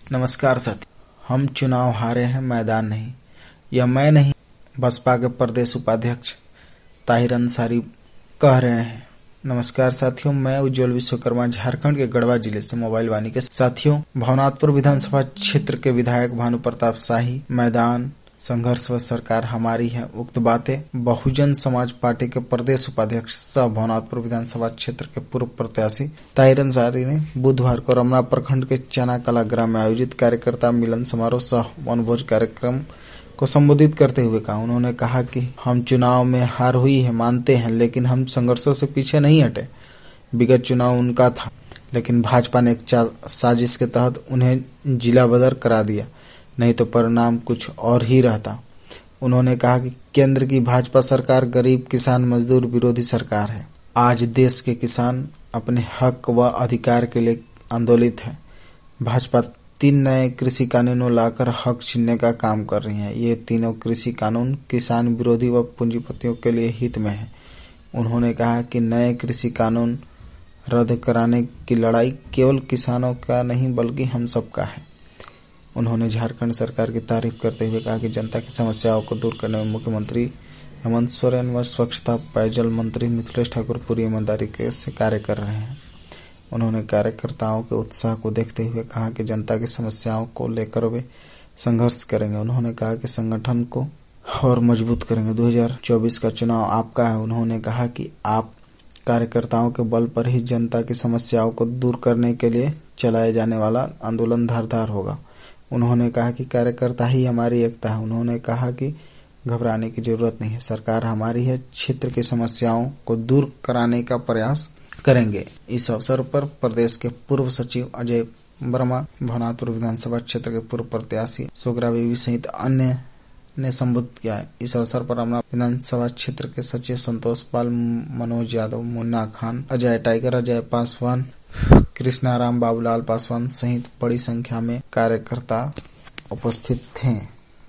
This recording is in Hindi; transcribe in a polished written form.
नमस्कार साथी, हम चुनाव हारे हैं, मैदान नहीं। यह मैं नहीं, बसपा के प्रदेश उपाध्यक्ष ताहिर अंसारी कह रहे हैं। नमस्कार साथियों, मैं उज्जवल विश्वकर्मा झारखंड के गढ़वा जिले से मोबाइल वाणी के साथियों। भवनाथपुर विधानसभा क्षेत्र के विधायक भानु प्रताप शाही, मैदान संघर्ष व सरकार हमारी है, उक्त बातें बहुजन समाज पार्टी के प्रदेश उपाध्यक्ष सह भवनाथपुर विधानसभा क्षेत्र के पूर्व प्रत्याशी ताहिर अंसारी ने बुधवार को रमना प्रखंड के चना कला ग्राम में आयोजित कार्यकर्ता मिलन समारोह सह वनभोज कार्यक्रम को संबोधित करते हुए कहा। उन्होंने कहा कि हम चुनाव में हार हुई है मानते हैं, लेकिन हम संघर्षों से पीछे नहीं हटे। विगत चुनाव उनका था, लेकिन भाजपा ने एक साजिश के तहत उन्हें जिला बदर करा दिया, नहीं तो परिणाम कुछ और ही रहता। उन्होंने कहा कि केंद्र की भाजपा सरकार गरीब किसान मजदूर विरोधी सरकार है। आज देश के किसान अपने हक व अधिकार के लिए आंदोलित है। भाजपा 3 नए कृषि कानूनों लाकर हक छीनने का काम कर रही है। ये तीनों कृषि कानून किसान विरोधी व पूंजीपतियों के लिए हित में है। उन्होंने कहा कि नए कृषि कानून रद्द कराने की लड़ाई केवल किसानों का नहीं बल्कि हम सबका है। उन्होंने झारखंड सरकार की तारीफ करते हुए कहा कि जनता की समस्याओं को दूर करने में मुख्यमंत्री हेमंत सोरेन व स्वच्छता पेयजल मंत्री मिथिलेश ठाकुर पूरी ईमानदारी से कार्य कर रहे हैं। उन्होंने कार्यकर्ताओं के उत्साह को देखते हुए कहा कि जनता की समस्याओं को लेकर वे संघर्ष करेंगे। उन्होंने कहा कि संगठन को और मजबूत करेंगे। 2024 का चुनाव आपका है। उन्होंने कहा कि आप कार्यकर्ताओं के बल पर ही जनता की समस्याओं को दूर करने के लिए चलाए जाने वाला आंदोलन धारदार होगा। उन्होंने कहा कि कार्यकर्ता ही हमारी एकता है। उन्होंने कहा कि घबराने की जरूरत नहीं है, सरकार हमारी है, क्षेत्र की समस्याओं को दूर कराने का प्रयास करेंगे। इस अवसर पर प्रदेश के पूर्व सचिव अजय वर्मा, भवनाथपुर विधानसभा क्षेत्र के पूर्व प्रत्याशी सोगरा बीवी सहित अन्य ने संबोधित किया। इस अवसर पर रमना विधानसभा क्षेत्र के सचिव संतोष पाल, मनोज यादव, मुन्ना खान, अजय टाइगर, अजय पासवान, कृष्णाराम, बाबूलाल पासवान सहित बड़ी संख्या में कार्यकर्ता उपस्थित थे।